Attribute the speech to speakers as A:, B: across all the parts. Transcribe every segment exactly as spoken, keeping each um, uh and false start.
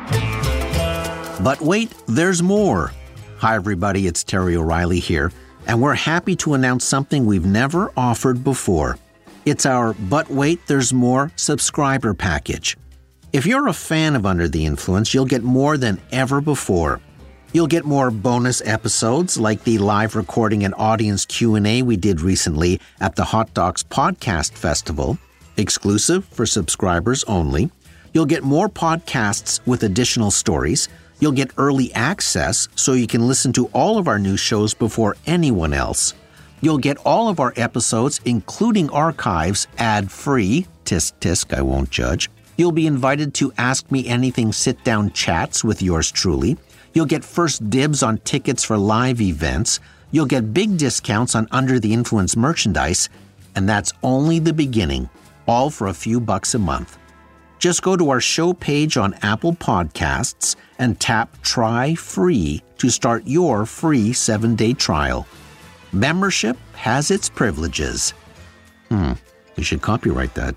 A: But wait, there's more. Hi, everybody. It's Terry O'Reilly here, and we're happy to announce something we've never offered before. It's our But Wait, There's More subscriber package. If you're a fan of Under the Influence, you'll get more than ever before. You'll get more bonus episodes like the live recording and audience Q and A we did recently at the Hot Docs Podcast Festival, exclusive for subscribers only. You'll get more podcasts with additional stories. You'll get early access so you can listen to all of our new shows before anyone else. You'll get all of our episodes, including archives, ad-free. Tisk, tisk, I won't judge. You'll be invited to Ask Me Anything sit-down chats with yours truly. You'll get first dibs on tickets for live events. You'll get big discounts on Under the Influence merchandise. And that's only the beginning, all for a few bucks a month. Just go to our show page on Apple Podcasts and tap Try Free to start your free seven-day trial. Membership has its privileges. Hmm, you should copyright that.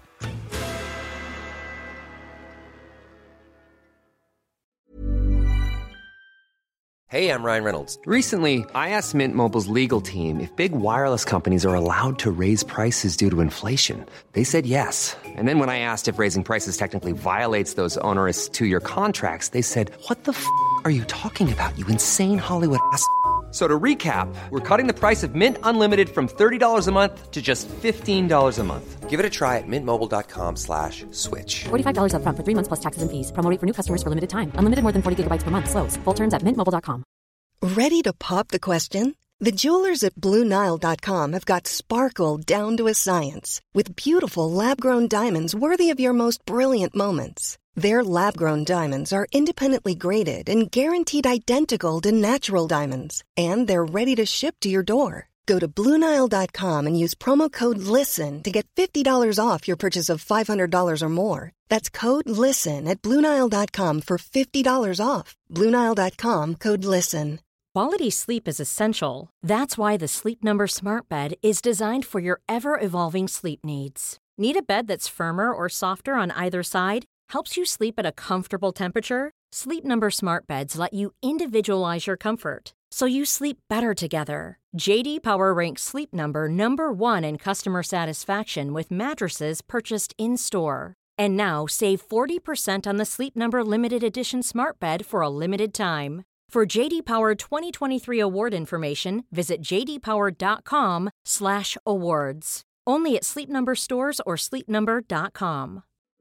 B: Hey, I'm Ryan Reynolds. Recently, I asked Mint Mobile's legal team if big wireless companies are allowed to raise prices due to inflation. They said yes. And then when I asked if raising prices technically violates those onerous two-year contracts, they said, what the f*** are you talking about, you insane Hollywood ass f- So to recap, we're cutting the price of Mint Unlimited from thirty dollars a month to just fifteen dollars a month. Give it a try at mintmobile.com slash switch.
C: forty-five dollars up front for three months plus taxes and fees. Promo rate for new customers for limited time. Unlimited more than forty gigabytes per month. Slows full terms at mint mobile dot com.
D: Ready to pop the question? The jewelers at Blue Nile dot com have got sparkle down to a science with beautiful lab-grown diamonds worthy of your most brilliant moments. Their lab-grown diamonds are independently graded and guaranteed identical to natural diamonds. And they're ready to ship to your door. Go to Blue Nile dot com and use promo code LISTEN to get fifty dollars off your purchase of five hundred dollars or more. That's code LISTEN at Blue Nile dot com for fifty dollars off. Blue Nile dot com, code LISTEN.
E: Quality sleep is essential. That's why the Sleep Number Smart Bed is designed for your ever-evolving sleep needs. Need a bed that's firmer or softer on either side? Helps you sleep at a comfortable temperature? Sleep Number Smart Beds let you individualize your comfort, so you sleep better together. J D Power ranks Sleep Number number one in customer satisfaction with mattresses purchased in-store. And now save forty percent on the Sleep Number Limited Edition Smart Bed for a limited time. For J D Power twenty twenty-three award information, visit j d power dot com slash awards. Only at Sleep Number stores or sleep number dot com.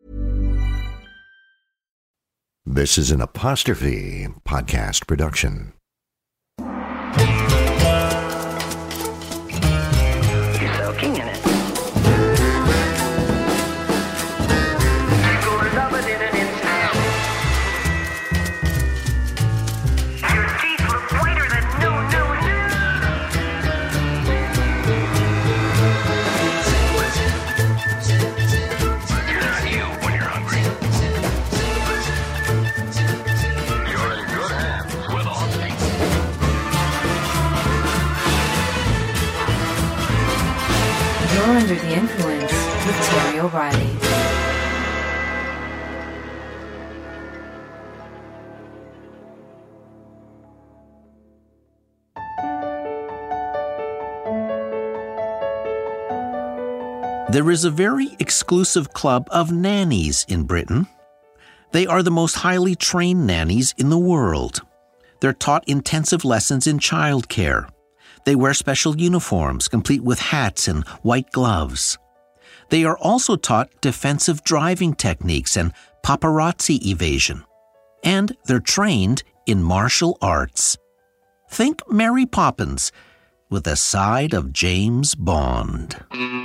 F: This is an Apostrophe podcast production.
G: You're soaking in it.
H: You're Under the Influence with Terry O'Reilly.
A: There is a very exclusive club of nannies in Britain. They are the most highly trained nannies in the world. They're taught intensive lessons in childcare. They wear special uniforms, complete with hats and white gloves. They are also taught defensive driving techniques and paparazzi evasion. And they're trained in martial arts. Think Mary Poppins with a side of James Bond.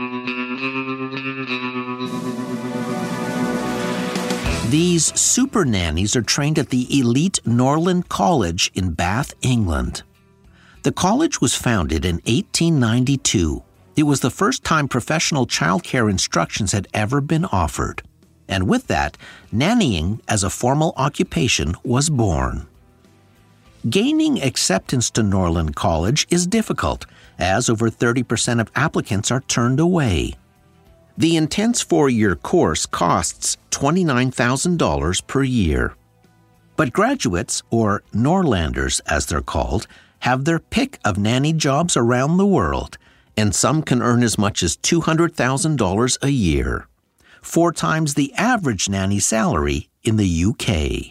A: These super nannies are trained at the elite Norland College in Bath, England. The college was founded in eighteen ninety-two. It was the first time professional childcare instructions had ever been offered. And with that, nannying as a formal occupation was born. Gaining acceptance to Norland College is difficult, as over thirty percent of applicants are turned away. The intense four-year course costs twenty-nine thousand dollars per year. But graduates, or Norlanders as they're called, have their pick of nanny jobs around the world, and some can earn as much as two hundred thousand dollars a year, four times the average nanny salary in the U K.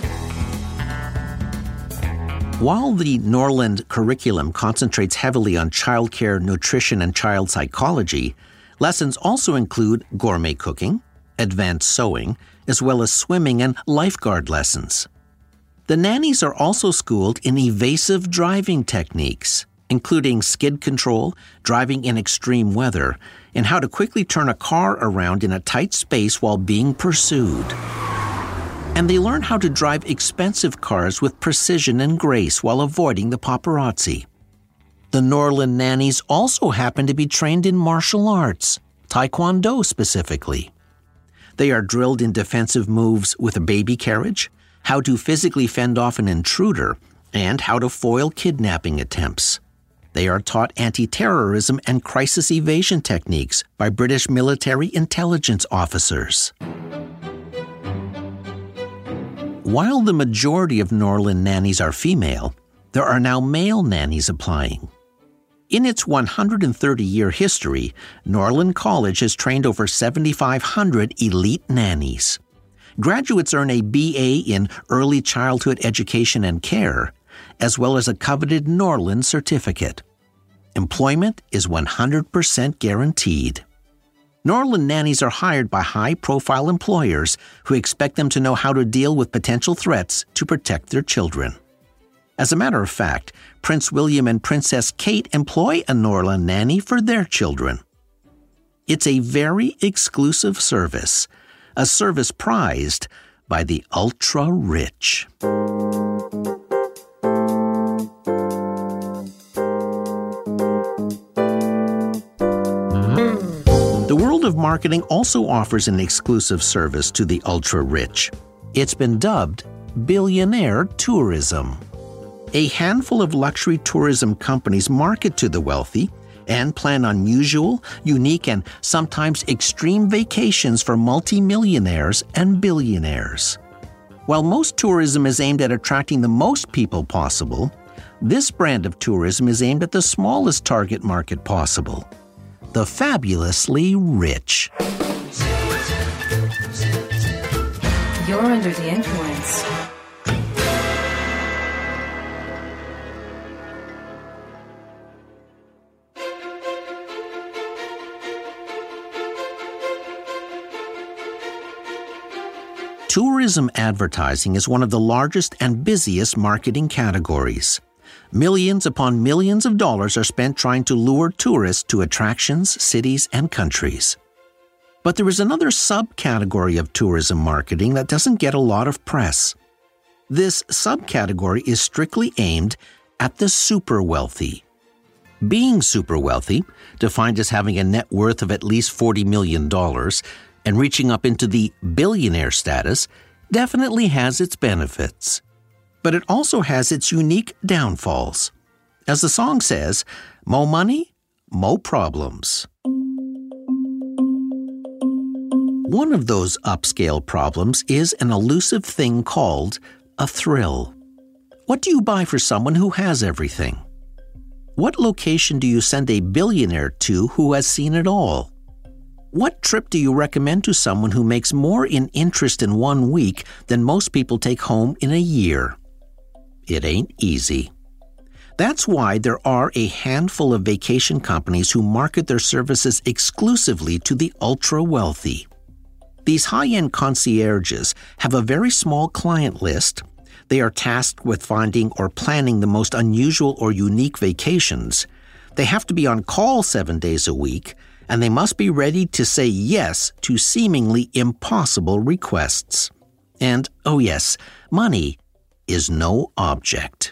A: While the Norland curriculum concentrates heavily on childcare, nutrition, and child psychology, lessons also include gourmet cooking, advanced sewing, as well as swimming and lifeguard lessons. The nannies are also schooled in evasive driving techniques, including skid control, driving in extreme weather, and how to quickly turn a car around in a tight space while being pursued. And they learn how to drive expensive cars with precision and grace while avoiding the paparazzi. The Norland nannies also happen to be trained in martial arts, Taekwondo specifically. They are drilled in defensive moves with a baby carriage, how to physically fend off an intruder, and how to foil kidnapping attempts. They are taught anti-terrorism and crisis evasion techniques by British military intelligence officers. While the majority of Norland nannies are female, there are now male nannies applying. In its one hundred thirty-year history, Norland College has trained over seven thousand five hundred elite nannies. Graduates earn a B A in Early Childhood Education and Care, as well as a coveted Norland certificate. Employment is one hundred percent guaranteed. Norland nannies are hired by high-profile employers who expect them to know how to deal with potential threats to protect their children. As a matter of fact, Prince William and Princess Kate employ a Norland nanny for their children. It's a very exclusive service, a service prized by the ultra-rich. The world of marketing also offers an exclusive service to the ultra-rich. It's been dubbed billionaire tourism. A handful of luxury tourism companies market to the wealthy and plan unusual, unique, and sometimes extreme vacations for multimillionaires and billionaires. While most tourism is aimed at attracting the most people possible, this brand of tourism is aimed at the smallest target market possible: the fabulously rich.
H: You're under the influence.
A: Tourism advertising is one of the largest and busiest marketing categories. Millions upon millions of dollars are spent trying to lure tourists to attractions, cities, and countries. But there is another subcategory of tourism marketing that doesn't get a lot of press. This subcategory is strictly aimed at the super wealthy. Being super wealthy, defined as having a net worth of at least forty million dollars, and reaching up into the billionaire status, definitely has its benefits. But it also has its unique downfalls. As the song says, mo money, mo problems. One of those upscale problems is an elusive thing called a thrill. What do you buy for someone who has everything? What location do you send a billionaire to who has seen it all? What trip do you recommend to someone who makes more in interest in one week than most people take home in a year? It ain't easy. That's why there are a handful of vacation companies who market their services exclusively to the ultra-wealthy. These high-end concierges have a very small client list. They are tasked with finding or planning the most unusual or unique vacations. They have to be on call seven days a week, and they must be ready to say yes to seemingly impossible requests. And, oh yes, money is no object.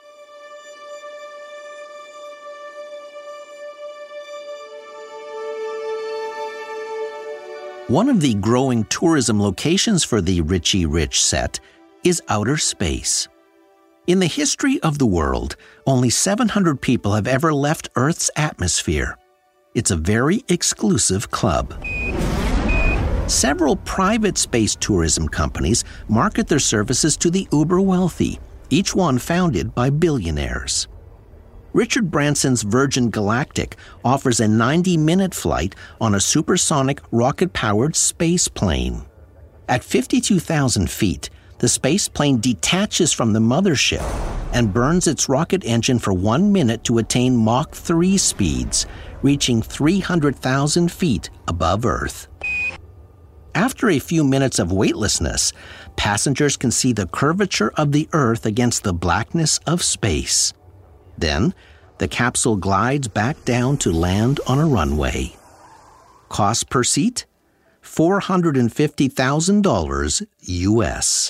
A: One of the growing tourism locations for the Richie Rich set is outer space. In the history of the world, only seven hundred people have ever left Earth's atmosphere. It's a very exclusive club. Several private space tourism companies market their services to the uber-wealthy, each one founded by billionaires. Richard Branson's Virgin Galactic offers a ninety-minute flight on a supersonic rocket-powered space plane. At fifty-two thousand feet, the space plane detaches from the mothership and burns its rocket engine for one minute to attain Mach three speeds, reaching three hundred thousand feet above Earth. After a few minutes of weightlessness, passengers can see the curvature of the Earth against the blackness of space. Then, the capsule glides back down to land on a runway. Cost per seat? four hundred fifty thousand dollars U S.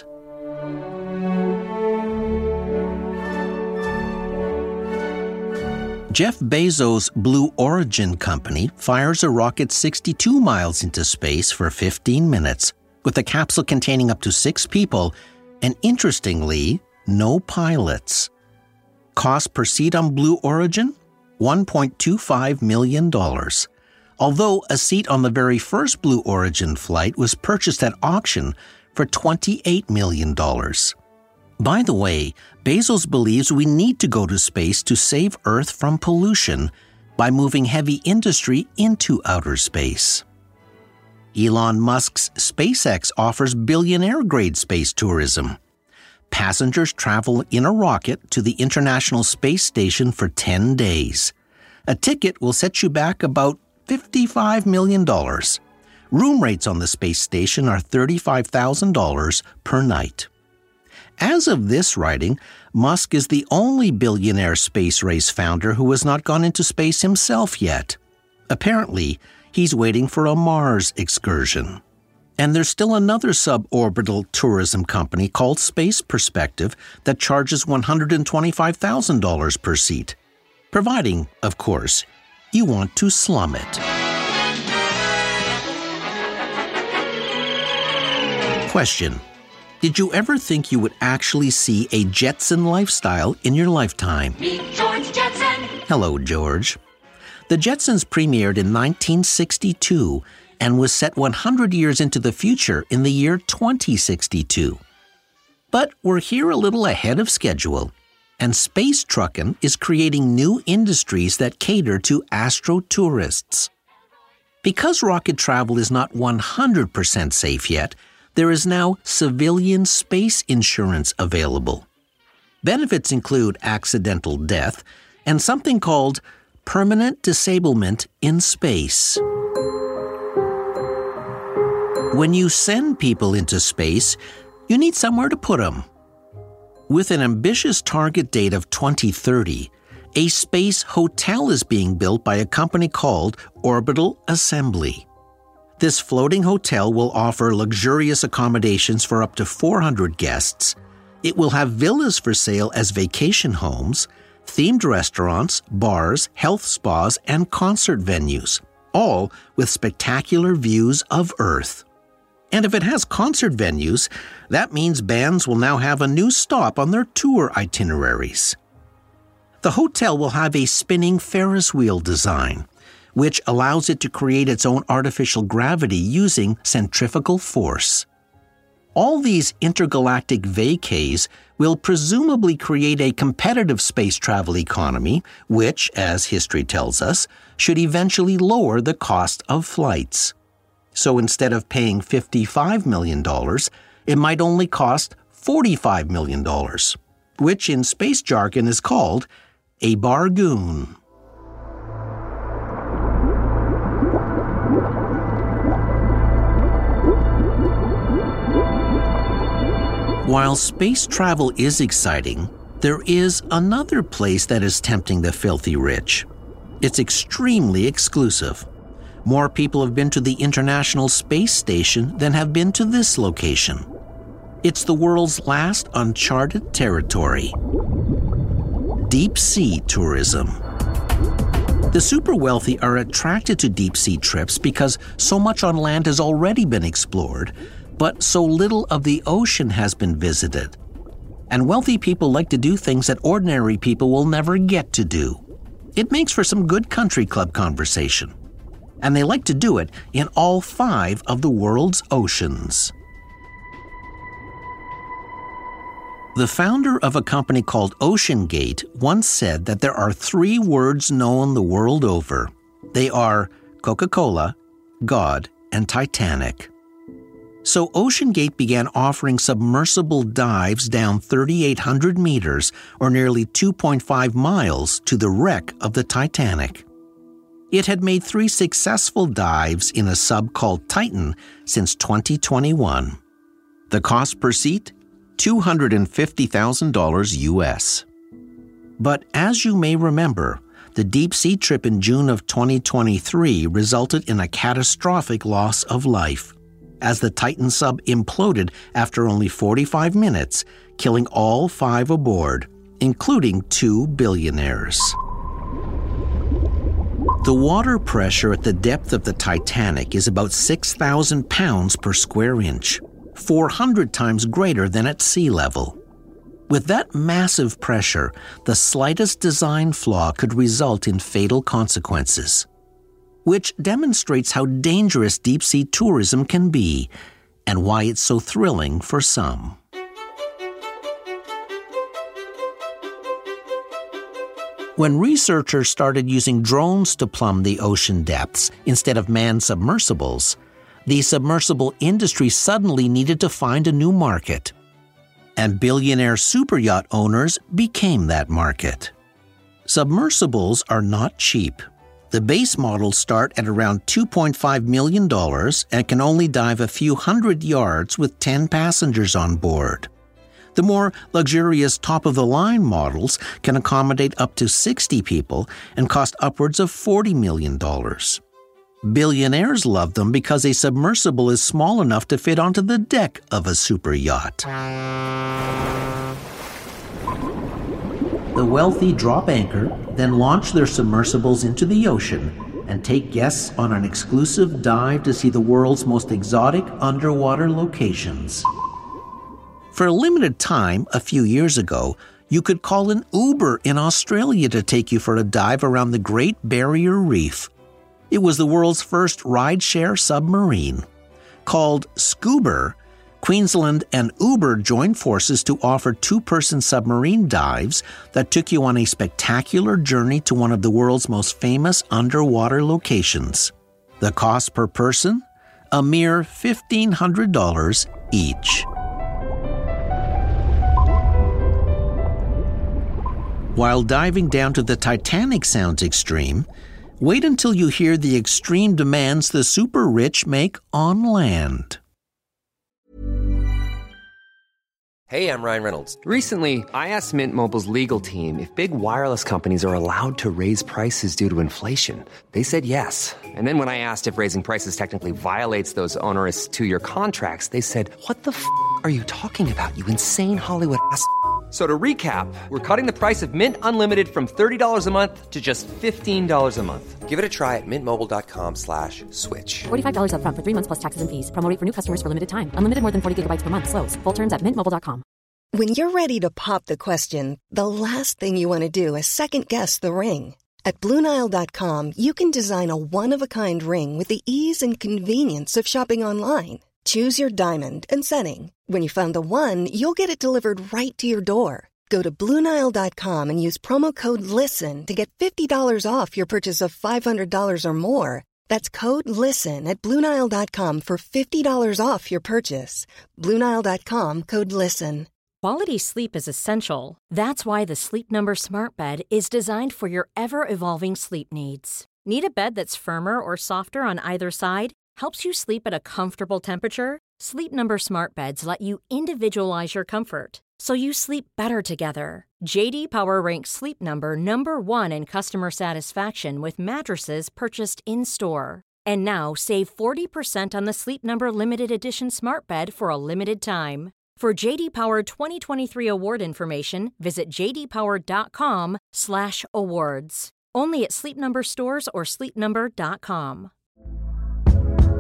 A: Jeff Bezos' Blue Origin company fires a rocket sixty-two miles into space for fifteen minutes, with a capsule containing up to six people, and interestingly, no pilots. Cost per seat on Blue Origin? one point two five million dollars. Although a seat on the very first Blue Origin flight was purchased at auction for twenty-eight million dollars. By the way, Bezos believes we need to go to space to save Earth from pollution by moving heavy industry into outer space. Elon Musk's SpaceX offers billionaire-grade space tourism. Passengers travel in a rocket to the International Space Station for ten days. A ticket will set you back about fifty-five million dollars. Room rates on the space station are thirty-five thousand dollars per night. As of this writing, Musk is the only billionaire space race founder who has not gone into space himself yet. Apparently, he's waiting for a Mars excursion. And there's still another suborbital tourism company called Space Perspective that charges one hundred twenty-five thousand dollars per seat, providing, of course, you want to slum it. Question: did you ever think you would actually see a Jetson lifestyle in your lifetime?
I: Meet George Jetson!
A: Hello, George. The Jetsons premiered in nineteen sixty-two and was set one hundred years into the future in the year twenty sixty-two. But we're here a little ahead of schedule, and Space Truckin' is creating new industries that cater to astro tourists. Because rocket travel is not one hundred percent safe yet, there is now civilian space insurance available. Benefits include accidental death and something called permanent disablement in space. When you send people into space, you need somewhere to put them. With an ambitious target date of twenty thirty, a space hotel is being built by a company called Orbital Assembly. This floating hotel will offer luxurious accommodations for up to four hundred guests. It will have villas for sale as vacation homes, themed restaurants, bars, health spas, and concert venues, all with spectacular views of Earth. And if it has concert venues, that means bands will now have a new stop on their tour itineraries. The hotel will have a spinning Ferris wheel design, which allows it to create its own artificial gravity using centrifugal force. All these intergalactic vacays will presumably create a competitive space travel economy, which, as history tells us, should eventually lower the cost of flights. So instead of paying fifty-five million dollars, it might only cost forty-five million dollars, which in space jargon is called a bargoon. While space travel is exciting, there is another place that is tempting the filthy rich. It's extremely exclusive. More people have been to the International Space Station than have been to this location. It's the world's last uncharted territory. Deep sea tourism. The super wealthy are attracted to deep sea trips because so much on land has already been explored, but so little of the ocean has been visited. And wealthy people like to do things that ordinary people will never get to do. It makes for some good country club conversation. And they like to do it in all five of the world's oceans. The founder of a company called OceanGate once said that there are three words known the world over. They are Coca-Cola, God, and Titanic. So OceanGate began offering submersible dives down thirty-eight hundred meters, or nearly two point five miles, to the wreck of the Titanic. It had made three successful dives in a sub called Titan since twenty twenty-one. The cost per seat? two hundred fifty thousand dollars U S. But as you may remember, the deep-sea trip in June of twenty twenty-three resulted in a catastrophic loss of life, as the Titan sub imploded after only forty-five minutes, killing all five aboard, including two billionaires. The water pressure at the depth of the Titanic is about six thousand pounds per square inch, four hundred times greater than at sea level. With that massive pressure, the slightest design flaw could result in fatal consequences, which demonstrates how dangerous deep-sea tourism can be and why it's so thrilling for some. When researchers started using drones to plumb the ocean depths instead of manned submersibles, the submersible industry suddenly needed to find a new market. And billionaire superyacht owners became that market. Submersibles are not cheap. The base models start at around two point five million dollars and can only dive a few hundred yards with ten passengers on board. The more luxurious top-of-the-line models can accommodate up to sixty people and cost upwards of forty million dollars. Billionaires love them because a submersible is small enough to fit onto the deck of a super yacht. The wealthy drop anchor, then launch their submersibles into the ocean and take guests on an exclusive dive to see the world's most exotic underwater locations. For a limited time, a few years ago, you could call an Uber in Australia to take you for a dive around the Great Barrier Reef. It was the world's first rideshare submarine. Called Scuba, Queensland and Uber joined forces to offer two-person submarine dives that took you on a spectacular journey to one of the world's most famous underwater locations. The cost per person? A mere fifteen hundred dollars each. While diving down to the Titanic sounds extreme, wait until you hear the extreme demands the super rich make on land.
B: Hey, I'm Ryan Reynolds. Recently, I asked Mint Mobile's legal team if big wireless companies are allowed to raise prices due to inflation. They said yes. And then when I asked if raising prices technically violates those onerous two-year contracts, they said, "What the f*** are you talking about, you insane Hollywood ass f- So to recap, we're cutting the price of Mint Unlimited from thirty dollars a month to just fifteen dollars a month. Give it a try at mintmobile.com slash switch.
C: forty-five dollars up front for three months plus taxes and fees. Promo rate for new customers for limited time. Unlimited more than forty gigabytes per month. Slows full terms at mint mobile dot com.
D: When you're ready to pop the question, the last thing you want to do is second-guess the ring. At Blue Nile dot com, you can design a one-of-a-kind ring with the ease and convenience of shopping online. Choose your diamond and setting. When you find the one, you'll get it delivered right to your door. Go to Blue Nile dot com and use promo code LISTEN to get fifty dollars off your purchase of five hundred dollars or more. That's code LISTEN at Blue Nile dot com for fifty dollars off your purchase. Blue Nile dot com, code LISTEN.
E: Quality sleep is essential. That's why the Sleep Number Smart Bed is designed for your ever-evolving sleep needs. Need a bed that's firmer or softer on either side? Helps you sleep at a comfortable temperature? Sleep Number Smart Beds let you individualize your comfort, so you sleep better together. J D Power ranks Sleep Number number one in customer satisfaction with mattresses purchased in-store. And now save forty percent on the Sleep Number Limited Edition Smart Bed for a limited time. For J D Power twenty twenty-three award information, visit j d power dot com slash awards. Only at Sleep Number stores or sleep number dot com.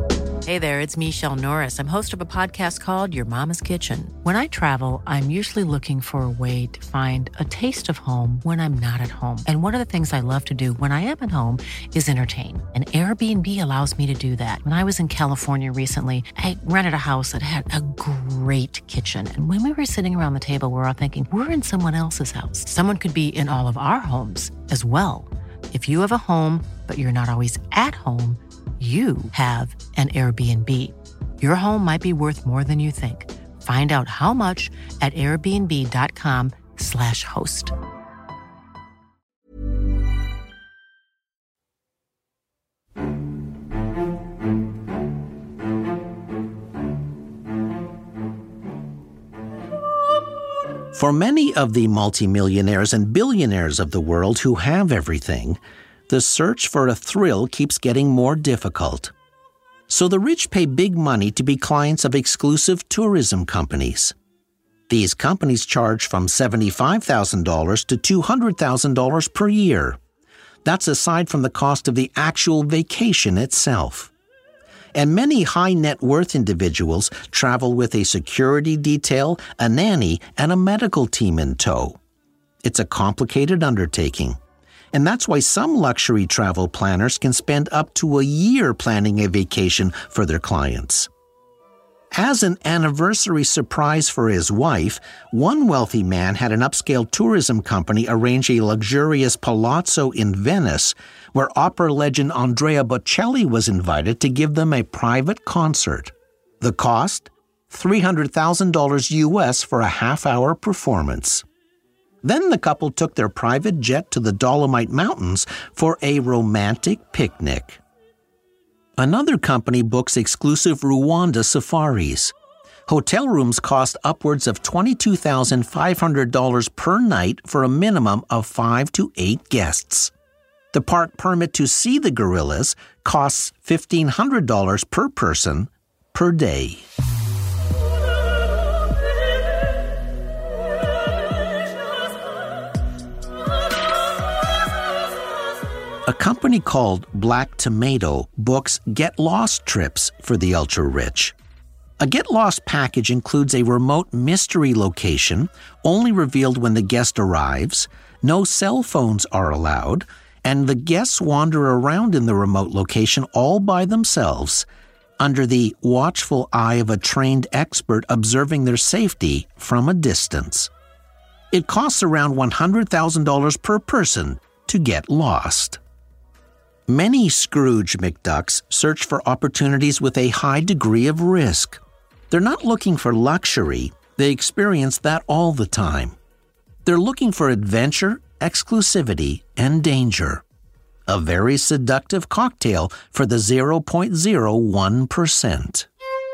I: Hey there, it's Michelle Norris. I'm host of a podcast called Your Mama's Kitchen. When I travel, I'm usually looking for a way to find a taste of home when I'm not at home. And one of the things I love to do when I am at home is entertain. And Airbnb allows me to do that. When I was in California recently, I rented a house that had a great kitchen. And when we were sitting around the table, we were all thinking, we're in someone else's house. Someone could be in all of our homes as well. If you have a home, but you're not always at home, you have an Airbnb. Your home might be worth more than you think. Find out how much at airbnb.com slash host.
A: For many of the multimillionaires and billionaires of the world who have everything, the search for a thrill keeps getting more difficult. So the rich pay big money to be clients of exclusive tourism companies. These companies charge from seventy-five thousand dollars to two hundred thousand dollars per year. That's aside from the cost of the actual vacation itself. And many high net worth individuals travel with a security detail, a nanny, and a medical team in tow. It's a complicated undertaking. And that's why some luxury travel planners can spend up to a year planning a vacation for their clients. As an anniversary surprise for his wife, one wealthy man had an upscale tourism company arrange a luxurious palazzo in Venice, where opera legend Andrea Bocelli was invited to give them a private concert. The cost? three hundred thousand dollars U S for a half-hour performance. Then the couple took their private jet to the Dolomite Mountains for a romantic picnic. Another company books exclusive Rwanda safaris. Hotel rooms cost upwards of twenty-two thousand five hundred dollars per night for a minimum of five to eight guests. The park permit to see the gorillas costs fifteen hundred dollars per person per day. A company called Black Tomato books get-lost trips for the ultra-rich. A get-lost package includes a remote mystery location, only revealed when the guest arrives, no cell phones are allowed, and the guests wander around in the remote location all by themselves, under the watchful eye of a trained expert observing their safety from a distance. It costs around one hundred thousand dollars per person to get lost. Many Scrooge McDucks search for opportunities with a high degree of risk. They're not looking for luxury, they experience that all the time. They're looking for adventure, exclusivity, and danger. A very seductive cocktail for the zero point zero one percent.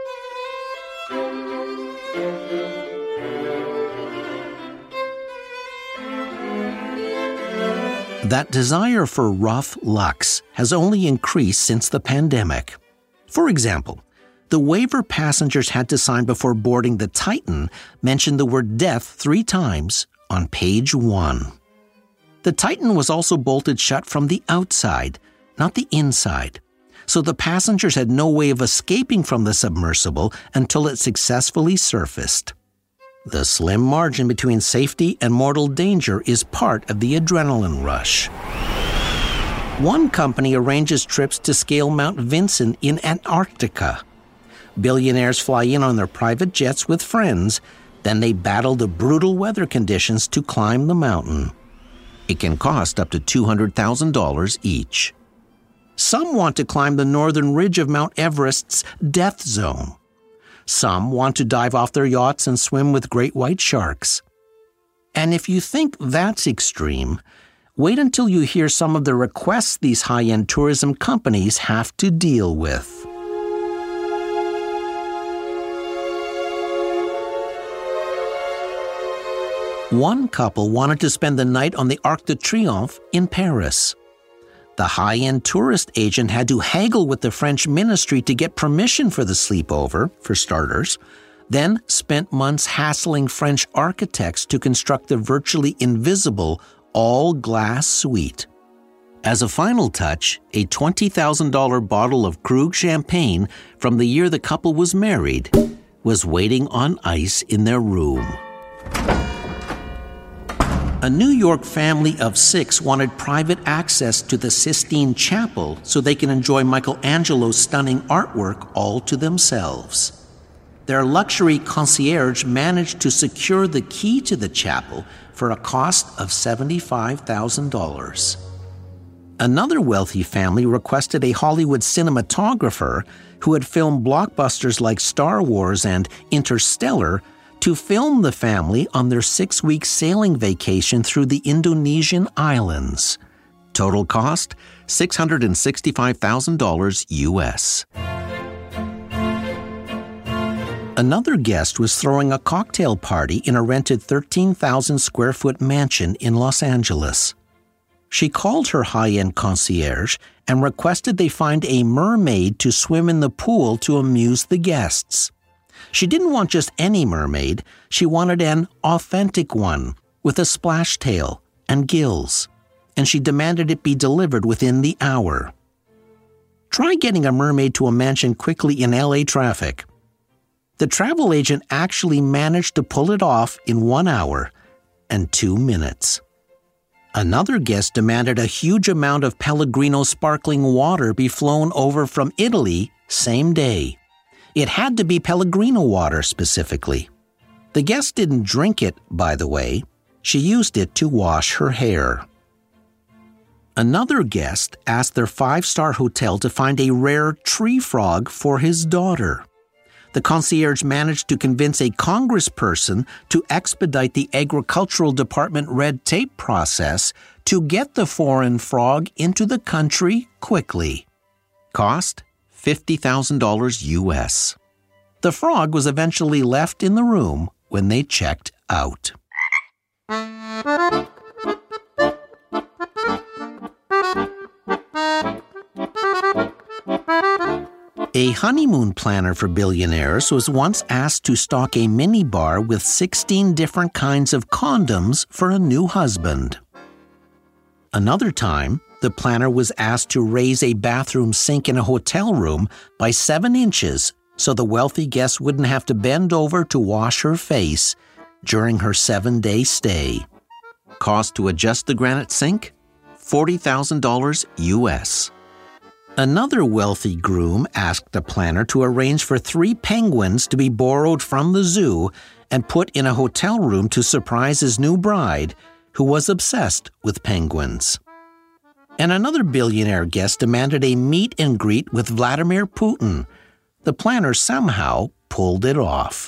A: That desire for rough luxe has only increased since the pandemic. For example, the waiver passengers had to sign before boarding the Titan mentioned the word death three times on page one. The Titan was also bolted shut from the outside, not the inside, so the passengers had no way of escaping from the submersible until it successfully surfaced. The slim margin between safety and mortal danger is part of the adrenaline rush. One company arranges trips to scale Mount Vinson in Antarctica. Billionaires fly in on their private jets with friends, then they battle the brutal weather conditions to climb the mountain. It can cost up to two hundred thousand dollars each. Some want to climb the northern ridge of Mount Everest's death zone. Some want to dive off their yachts and swim with great white sharks. And if you think that's extreme, wait until you hear some of the requests these high-end tourism companies have to deal with. One couple wanted to spend the night on the Arc de Triomphe in Paris. The high-end tourist agent had to haggle with the French ministry to get permission for the sleepover, for starters, then spent months hassling French architects to construct the virtually invisible all-glass suite. As a final touch, a twenty thousand dollars bottle of Krug champagne from the year the couple was married was waiting on ice in their room. A New York family of six wanted private access to the Sistine Chapel so they can enjoy Michelangelo's stunning artwork all to themselves. Their luxury concierge managed to secure the key to the chapel for a cost of seventy-five thousand dollars. Another wealthy family requested a Hollywood cinematographer who had filmed blockbusters like Star Wars and Interstellar to film the family on their six-week sailing vacation through the Indonesian islands. Total cost, six hundred sixty-five thousand dollars U S. Another guest was throwing a cocktail party in a rented thirteen thousand square foot mansion in Los Angeles. She called her high-end concierge and requested they find a mermaid to swim in the pool to amuse the guests. She didn't want just any mermaid, she wanted an authentic one with a splash tail and gills, and she demanded it be delivered within the hour. Try getting a mermaid to a mansion quickly in L A traffic. The travel agent actually managed to pull it off in one hour and two minutes. Another guest demanded a huge amount of Pellegrino sparkling water be flown over from Italy same day. It had to be Pellegrino water specifically. The guest didn't drink it, by the way. She used it to wash her hair. Another guest asked their five-star hotel to find a rare tree frog for his daughter. The concierge managed to convince a congressperson to expedite the agricultural department red tape process to get the foreign frog into the country quickly. Cost, fifty thousand dollars U S. The frog was eventually left in the room when they checked out. A honeymoon planner for billionaires was once asked to stock a minibar with sixteen different kinds of condoms for a new husband. Another time, the planner was asked to raise a bathroom sink in a hotel room by seven inches so the wealthy guest wouldn't have to bend over to wash her face during her seven-day stay. Cost to adjust the granite sink? forty thousand dollars U S. Another wealthy groom asked the planner to arrange for three penguins to be borrowed from the zoo and put in a hotel room to surprise his new bride, who was obsessed with penguins. And another billionaire guest demanded a meet and greet with Vladimir Putin. The planner somehow pulled it off.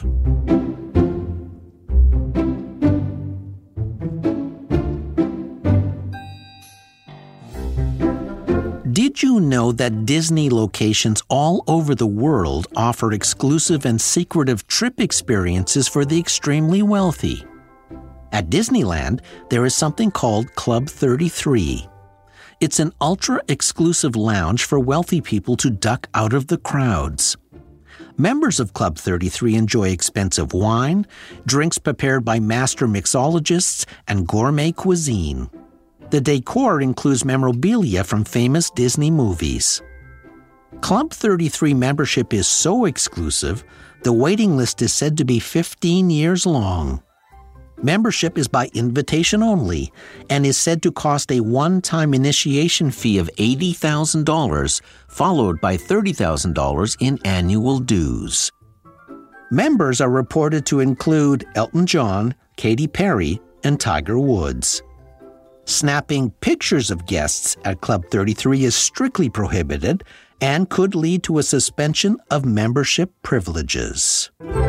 A: Did you know that Disney locations all over the world offer exclusive and secretive trip experiences for the extremely wealthy? At Disneyland, there is something called Club thirty-three. It's an ultra-exclusive lounge for wealthy people to duck out of the crowds. Members of Club thirty-three enjoy expensive wine, drinks prepared by master mixologists, and gourmet cuisine. The decor includes memorabilia from famous Disney movies. Club thirty-three membership is so exclusive, the waiting list is said to be fifteen years long. Membership is by invitation only and is said to cost a one-time initiation fee of eighty thousand dollars, followed by thirty thousand dollars in annual dues. Members are reported to include Elton John, Katy Perry, and Tiger Woods. Snapping pictures of guests at Club thirty-three is strictly prohibited and could lead to a suspension of membership privileges.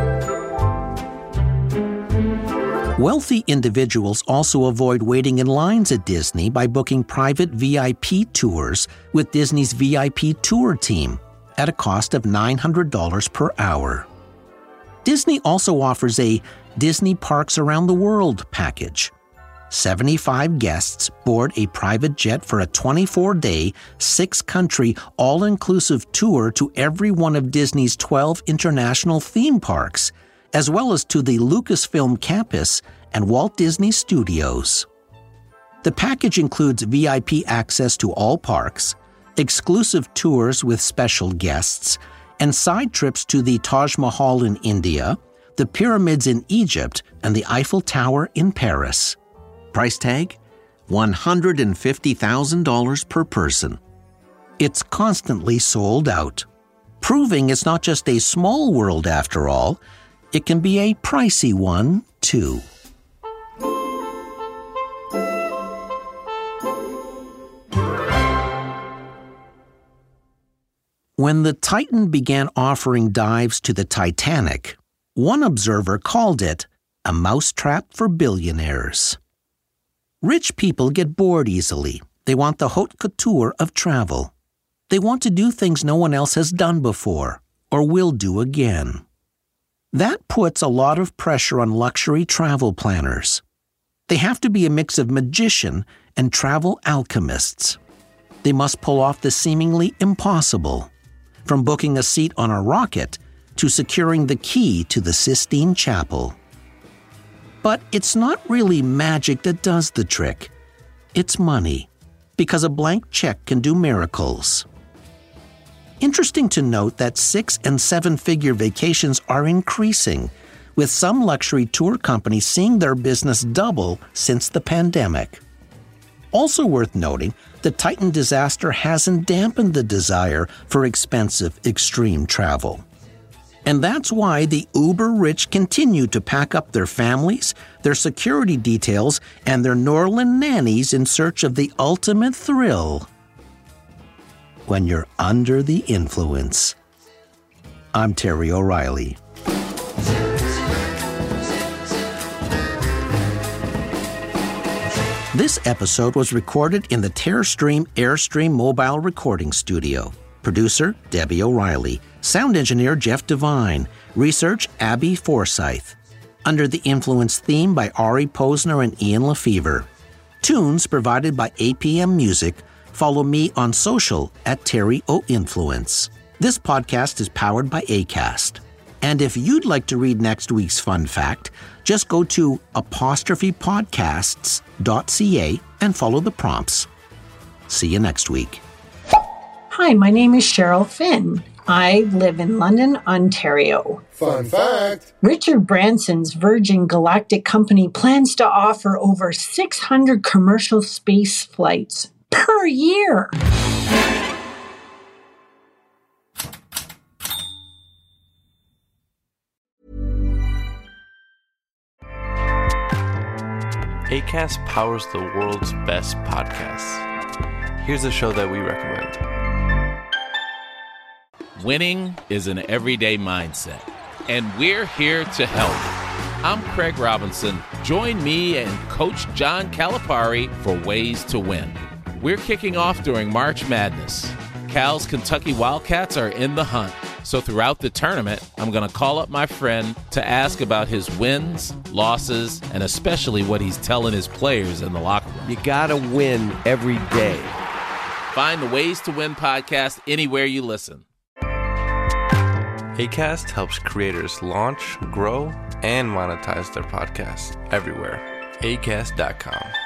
A: Wealthy individuals also avoid waiting in lines at Disney by booking private V I P tours with Disney's V I P tour team at a cost of nine hundred dollars per hour. Disney also offers a Disney Parks Around the World package. seventy-five guests board a private jet for a twenty-four day, six-country, all-inclusive tour to every one of Disney's twelve international theme parks, as well as to the Lucasfilm campus and Walt Disney Studios. The package includes V I P access to all parks, exclusive tours with special guests, and side trips to the Taj Mahal in India, the pyramids in Egypt, and the Eiffel Tower in Paris. Price tag? one hundred fifty thousand dollars per person. It's constantly sold out, proving it's not just a small world after all, it can be a pricey one, too. When the Titan began offering dives to the Titanic, one observer called it a mousetrap for billionaires. Rich people get bored easily. They want the haute couture of travel. They want to do things no one else has done before or will do again. That puts a lot of pressure on luxury travel planners. They have to be a mix of magician and travel alchemists. They must pull off the seemingly impossible, from booking a seat on a rocket to securing the key to the Sistine Chapel. But it's not really magic that does the trick. It's money, because a blank check can do miracles. Interesting to note that six- and seven-figure vacations are increasing, with some luxury tour companies seeing their business double since the pandemic. Also worth noting, the Titan disaster hasn't dampened the desire for expensive, extreme travel. And that's why the uber-rich continue to pack up their families, their security details, and their Norland nannies in search of the ultimate thrill. When you're under the influence. I'm Terry O'Reilly. This episode was recorded in the TerraStream Airstream mobile recording studio. Producer, Debbie O'Reilly. Sound engineer, Jeff Devine. Research, Abby Forsyth. Under the Influence theme by Ari Posner and Ian LeFeuvre. Tunes provided by A P M Music. Follow me on social at Terry O Influence. This podcast is powered by Acast. And if you'd like to read next week's fun fact, just go to apostrophe podcasts dot c a and follow the prompts. See you next week.
J: Hi, my name is Cheryl Finn. I live in London, Ontario.
K: Fun fact!
J: Richard Branson's Virgin Galactic Company plans to offer over six hundred commercial space flights per year.
L: Acast powers the world's best podcasts. Here's a show that we recommend.
M: Winning is an everyday mindset, and we're here to help. I'm Craig Robinson. Join me and Coach John Calipari for Ways to Win. We're kicking off during March Madness. Cal's Kentucky Wildcats are in the hunt. So throughout the tournament, I'm going to call up my friend to ask about his wins, losses, and especially what he's telling his players in the locker room.
N: You got to win every day.
M: Find the Ways to Win podcast anywhere you listen.
L: Acast helps creators launch, grow, and monetize their podcasts everywhere. acast dot com.